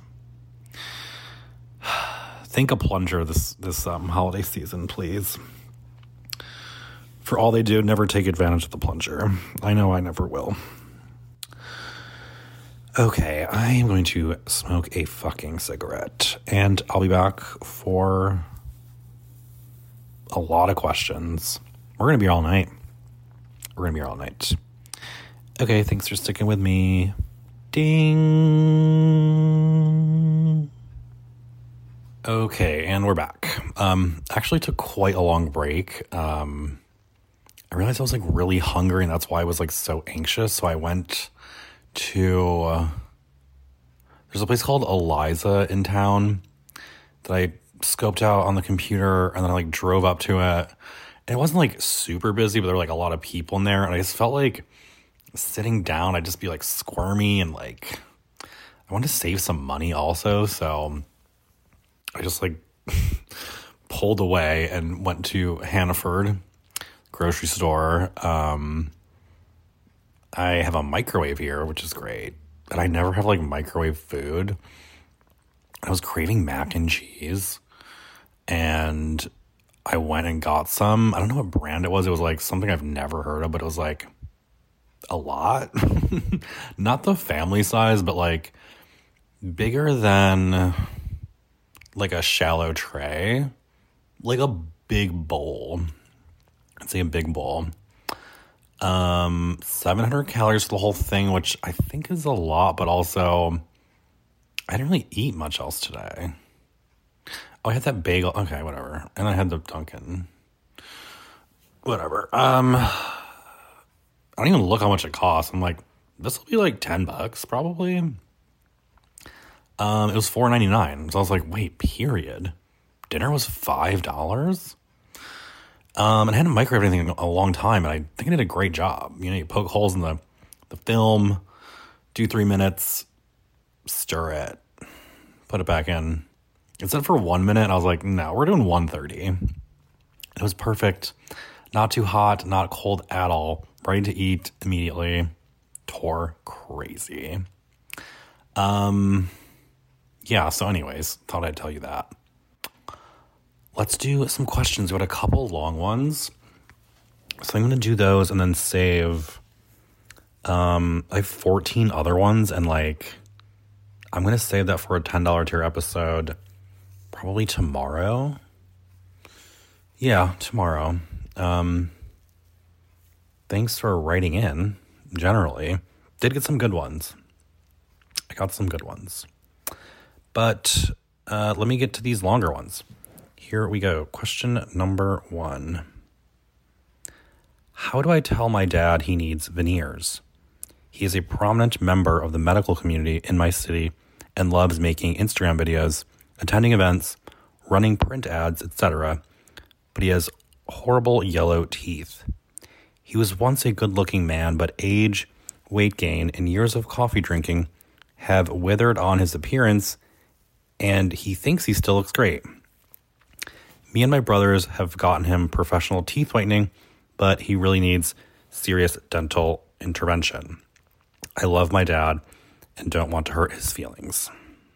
Think a plunger this holiday season, please. For all they do, never take advantage of the plunger. I know I never will. Okay, I am going to smoke a fucking cigarette, and I'll be back for a lot of questions. We're going to be here all night. Okay, thanks for sticking with me. Ding. Okay, and we're back. Actually took quite a long break. I realized I was like really hungry and that's why I was like so anxious. So I went to, there's a place called Eliza in town that I scoped out on the computer and then I like drove up to it. And it wasn't like super busy, but there were like a lot of people in there. And I just felt like sitting down, I'd just be like squirmy and like, I wanted to save some money also. So just like pulled away and went to Hannaford grocery store. I have a microwave here, which is great. And I never have like microwave food. I was craving mac and cheese, and I went and got some. I don't know what brand it was. It was like something I've never heard of, but it was like a lot. Not the family size, but like bigger than like a shallow tray. Like a big bowl. I'd say a big bowl. 700 calories for the whole thing, which I think is a lot, but also I didn't really eat much else today. Oh, I had that bagel. Okay, whatever. And I had the Dunkin'. Whatever. I don't even look how much it costs. I'm like, this will be like $10 probably. It was $4.99. So I was like, wait, period. Dinner was $5? And I hadn't microwaved anything in a long time, and I think I did a great job. You know, you poke holes in the film, do 3 minutes, stir it, put it back in. It said for 1 minute, and I was like, no, we're doing 130. It was perfect. Not too hot, not cold at all. Ready to eat immediately. Tore crazy. Yeah, so anyways, thought I'd tell you that. Let's do some questions. We got a couple long ones. So I'm going to do those and then save. I have 14 other ones, and like, I'm going to save that for a $10 tier episode probably tomorrow. Yeah, tomorrow. Thanks for writing in, generally. Did get some good ones. I got some good ones. But let me get to these longer ones. Here we go. Question number 1. How do I tell my dad he needs veneers? He is a prominent member of the medical community in my city and loves making Instagram videos, attending events, running print ads, etc. But he has horrible yellow teeth. He was once a good-looking man, but age, weight gain, and years of coffee drinking have withered on his appearance, and he thinks he still looks great. Me and my brothers have gotten him professional teeth whitening, but he really needs serious dental intervention. I love my dad and don't want to hurt his feelings.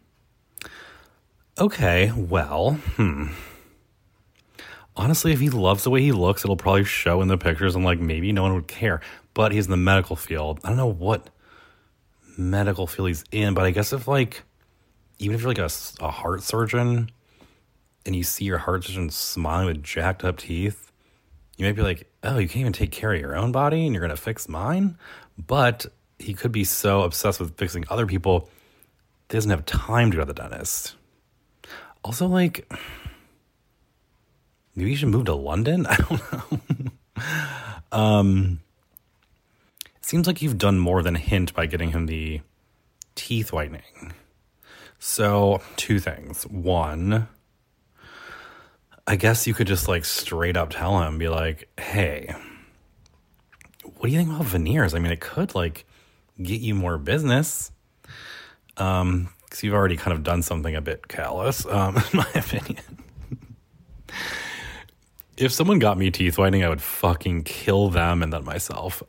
Okay, well, honestly, if he loves the way he looks, it'll probably show in the pictures, and like maybe no one would care. But he's in the medical field. I don't know what medical field he's in, but I guess if like, even if you're like a heart surgeon and you see your heart surgeon smiling with jacked up teeth, you might be like, oh, you can't even take care of your own body and you're going to fix mine? But he could be so obsessed with fixing other people, he doesn't have time to go to the dentist. Also, like, maybe you should move to London? I don't know. It seems like you've done more than hint by getting him the teeth whitening. So, 2 things. 1, I guess you could just like straight up tell him, be like, hey, what do you think about veneers? I mean, it could like get you more business. Because you've already kind of done something a bit callous, in my opinion. If someone got me teeth whitening, I would fucking kill them and then myself.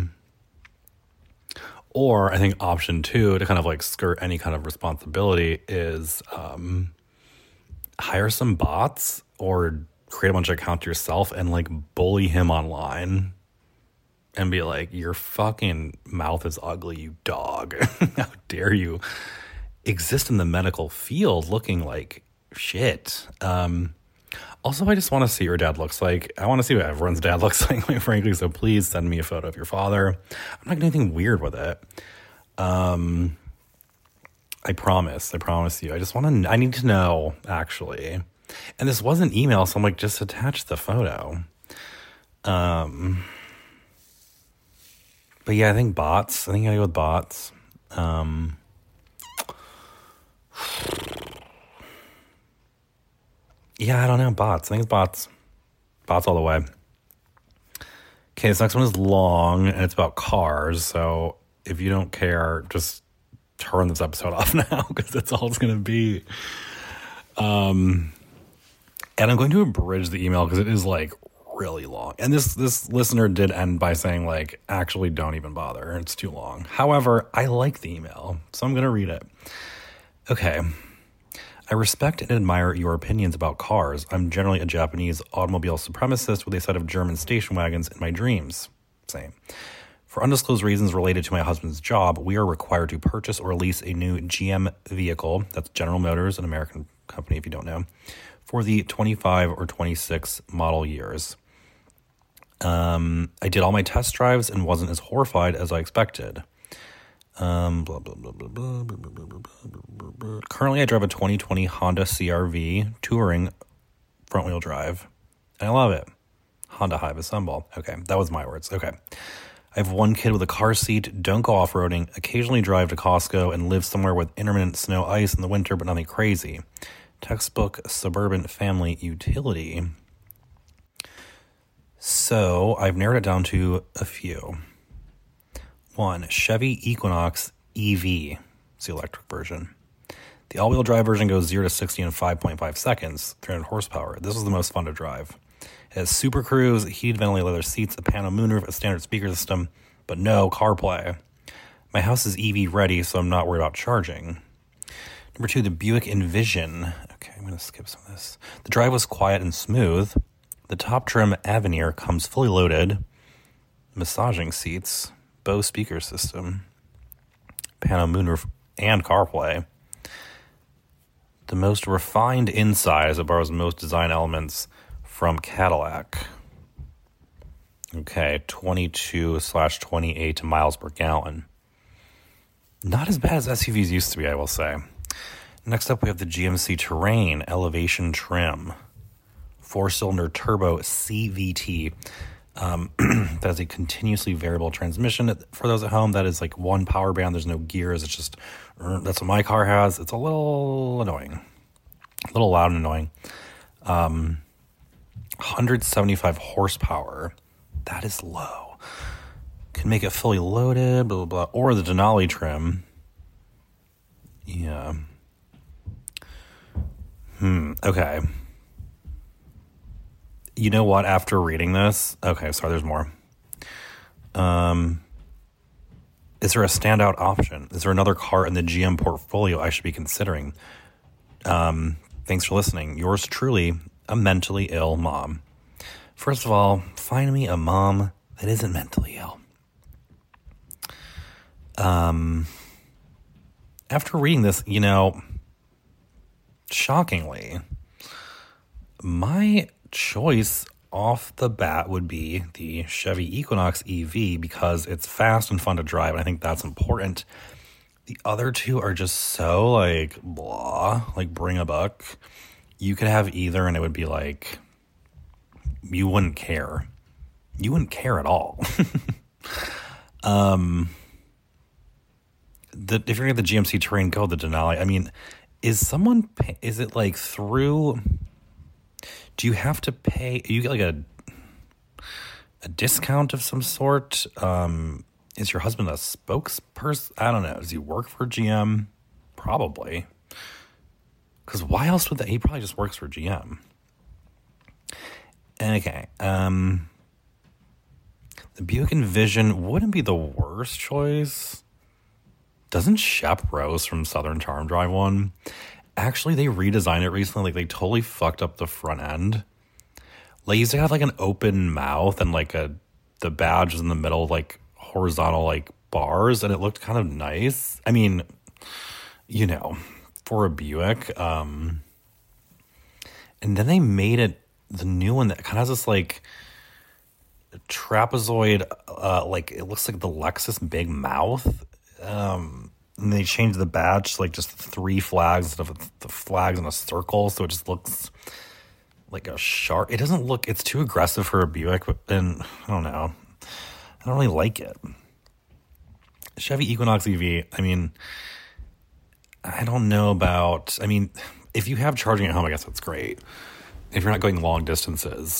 Or I think option 2, to kind of like skirt any kind of responsibility, is hire some bots or create a bunch of accounts yourself and like bully him online and be like, your fucking mouth is ugly, you dog. How dare you exist in the medical field looking like shit. Also, I just want to see what your dad looks like. I want to see what everyone's dad looks like, quite frankly. So please send me a photo of your father. I'm not doing anything weird with it. I promise you. I need to know, actually. And this wasn't email, so I'm like, just attach the photo. But yeah, I think bots. I think I gotta go with bots. Yeah, I don't know. Bots. I think it's bots. Bots all the way. Okay, this next one is long, and it's about cars. So if you don't care, just turn this episode off now, because that's all it's going to be. And I'm going to abridge the email because it is like really long. And this listener did end by saying like, actually don't even bother. It's too long. However, I like the email, so I'm going to read it. Okay. I respect and admire your opinions about cars. I'm generally a Japanese automobile supremacist with a set of German station wagons in my dreams. Same. For undisclosed reasons related to my husband's job, we are required to purchase or lease a new GM vehicle, that's General Motors, an American company if you don't know, for the 25 or 26 model years. I did all my test drives and wasn't as horrified as I expected. Currently, I drive a 2020 Honda CR-V Touring front-wheel drive, and I love it. Honda Hive Assemble. Okay, that was my words. Okay. I have one kid with a car seat, don't go off-roading, occasionally drive to Costco, and live somewhere with intermittent snow ice in the winter, but nothing crazy. Textbook suburban family utility. So I've narrowed it down to a few. 1, Chevy Equinox EV. It's the electric version. The all-wheel drive version goes 0 to 60 in 5.5 seconds, 300 horsepower. This is the most fun to drive. It has Super Cruise, heated ventilated leather seats, a pano moonroof, a standard speaker system, but no CarPlay. My house is EV ready, so I'm not worried about charging. Number 2, the Buick Envision. Okay, I'm going to skip some of this. The drive was quiet and smooth. The top trim Avenir comes fully loaded. Massaging seats, Bose speaker system, pano moonroof, and CarPlay. The most refined inside as it borrows most design elements from Cadillac. Okay, 22/28 miles per gallon. Not as bad as SUVs used to be, I will say. Next up, we have the GMC Terrain Elevation Trim. 4-cylinder turbo CVT. That is a continuously variable transmission. For those at home, that is like one power band. There's no gears. It's just, that's what my car has. It's a little annoying. A little loud and annoying. 175 horsepower. That is low. Can make it fully loaded, blah, blah, blah. Or the Denali trim. Yeah. Okay. You know what? After reading this... Okay, sorry, there's more. Is there a standout option? Is there another car in the GM portfolio I should be considering? Thanks for listening. Yours truly, a mentally ill mom. First of all, find me a mom that isn't mentally ill. After reading this, shockingly, my choice off the bat would be the Chevy Equinox EV because it's fast and fun to drive, and I think that's important. The other two are just so, like, blah, like, bring a buck. You could have either, and it would be like, you wouldn't care. You wouldn't care at all. If you're going to get the GMC Terrain, go with the Denali. I mean, is it like through... Do you have to pay? You get like a discount of some sort? Is your husband a spokesperson? I don't know. Does he work for GM? Probably. Because why else would that? He probably just works for GM. Okay. The Buick Envision wouldn't be the worst choice. Doesn't Shep Rose from Southern Charm drive one? Actually, they redesigned it recently. Like, they totally fucked up the front end. Like, it used to have, like, an open mouth and, like, the badge was in the middle, like, horizontal, like, bars, and it looked kind of nice. I mean, for a Buick. And then they made it, the new one that kind of has this, like, trapezoid, like, it looks like the Lexus big mouth. And they changed the badge to like just 3 flags instead of the flags in a circle, so it just looks like a shark. It doesn't look... It's too aggressive for a Buick, and I don't know. I don't really like it. Chevy Equinox EV, I mean, I don't know about... I mean, if you have charging at home, I guess that's great. If you're not going long distances,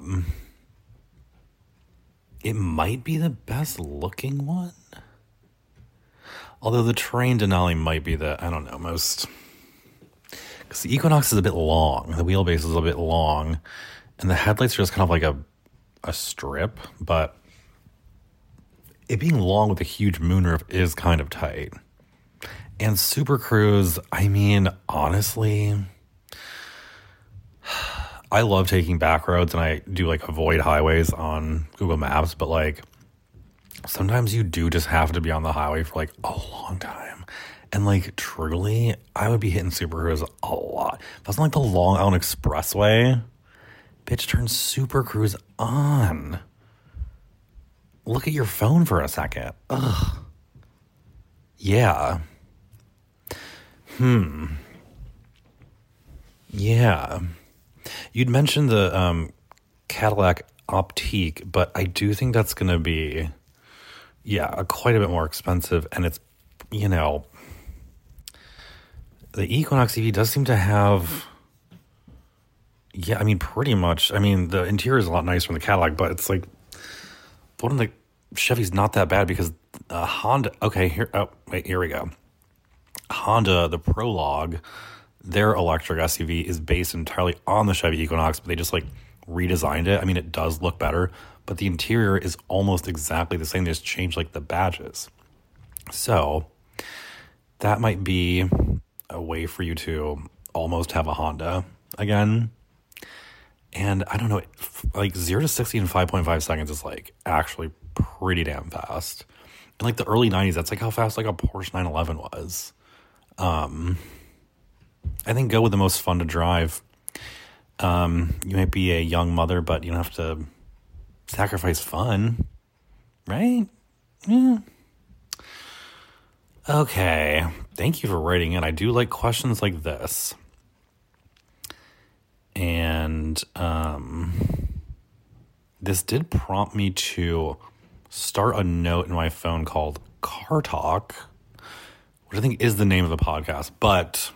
it might be the best looking one. Although the Terrain Denali might be the, I don't know, most... Because the Equinox is a bit long. The wheelbase is a bit long. And the headlights are just kind of like a strip. But it being long with a huge moonroof is kind of tight. And Super Cruise, I mean, honestly, I love taking back roads and I do like avoid highways on Google Maps. But like sometimes you do just have to be on the highway for like a long time. And like truly, I would be hitting Super Cruise a lot. If that's like the Long Island Expressway, bitch, turn Super Cruise on. Look at your phone for a second. Ugh. Yeah. Yeah. You'd mentioned the Cadillac Optique, but I do think that's going to be, quite a bit more expensive. And it's, you know, the Equinox EV does seem to have, pretty much. I mean, the interior is a lot nicer than the Cadillac, but it's like, the one in the Chevy's not that bad because Honda, here we go. Honda, the Prologue, their electric SUV is based entirely on the Chevy Equinox, but they just like redesigned it. I mean, it does look better, but the interior is almost exactly the same. They just changed like the badges. So that might be a way for you to almost have a Honda again. And I don't know, like 0 to 60 in 5.5 seconds is like actually pretty damn fast. In like the early 90s, that's like how fast like a Porsche 911 was. I think go with the most fun to drive. You might be a young mother, but you don't have to sacrifice fun, right? Yeah. Okay. Thank you for writing in. I do like questions like this. And this did prompt me to start a note in my phone called Car Talk, which I think is the name of the podcast. But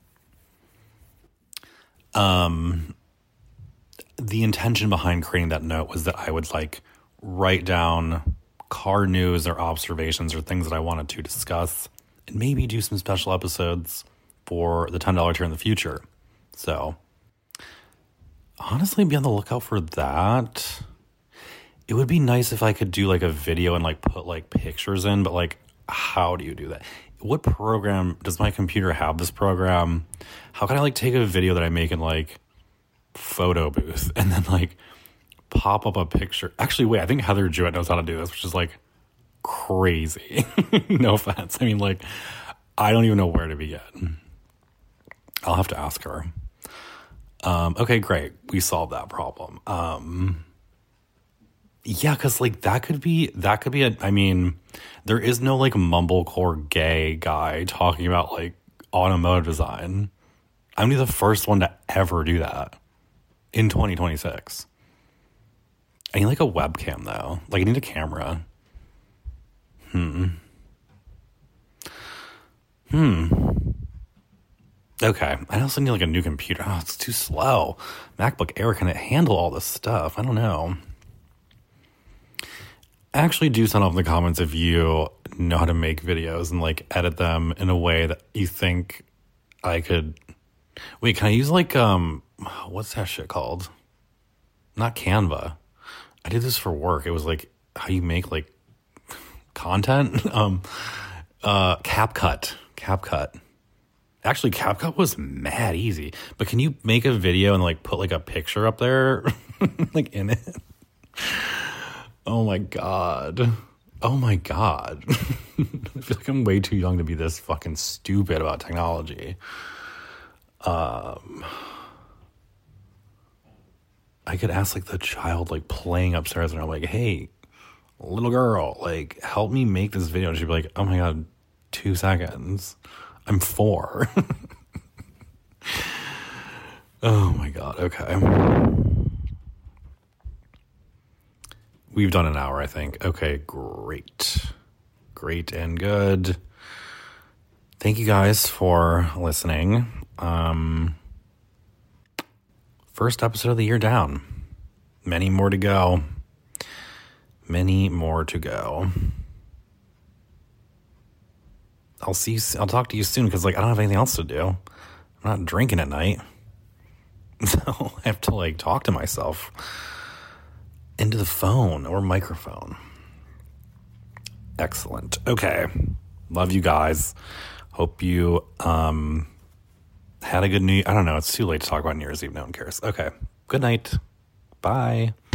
the intention behind creating that note was that I would like write down car news or observations or things that I wanted to discuss and maybe do some special episodes for the $10 tier in the future. So honestly, be on the lookout for that. It would be nice if I could do like a video and like put like pictures in, but like, how do you do that? What program does my computer have this program? How can I like take a video that I make in like Photo Booth and then like pop up a picture? Actually, wait, I think Heather Jewett knows how to do this, which is like crazy. No offense. I mean, like, I don't even know where to begin. I'll have to ask her. Okay, great. We solved that problem. Yeah, because like that could be I mean, there is no like mumblecore gay guy talking about like automotive design. I'm gonna be the first one to ever do that in 2026. I need like a webcam though. Like I need a camera. Okay. I also need like a new computer. Oh, it's too slow. MacBook Air, can it handle all this stuff? I don't know. Actually, do send off in the comments if you know how to make videos and like edit them in a way that you think I could. Wait, can I use like what's that shit called? Not Canva. I did this for work. It was like how you make like content. CapCut. Actually, CapCut was mad easy. But can you make a video and like put like a picture up there, like in it? Oh my god. I feel like I'm way too young to be this fucking stupid about technology. I could ask like the child like playing upstairs and I'm like, hey, little girl, like help me make this video. And she'd be like, oh my god, 2 seconds. I'm 4. Oh my god, okay. We've done an hour, I think. Okay, great. Great and good. Thank you guys for listening. First episode of the year down. Many more to go. I'll talk to you soon because like I don't have anything else to do. I'm not drinking at night. So I have to like talk to myself into the phone or microphone. Excellent. Okay. Love you guys. Hope you had a good New... I don't know. It's too late to talk about New Year's Eve. No one cares. Okay. Good night. Bye.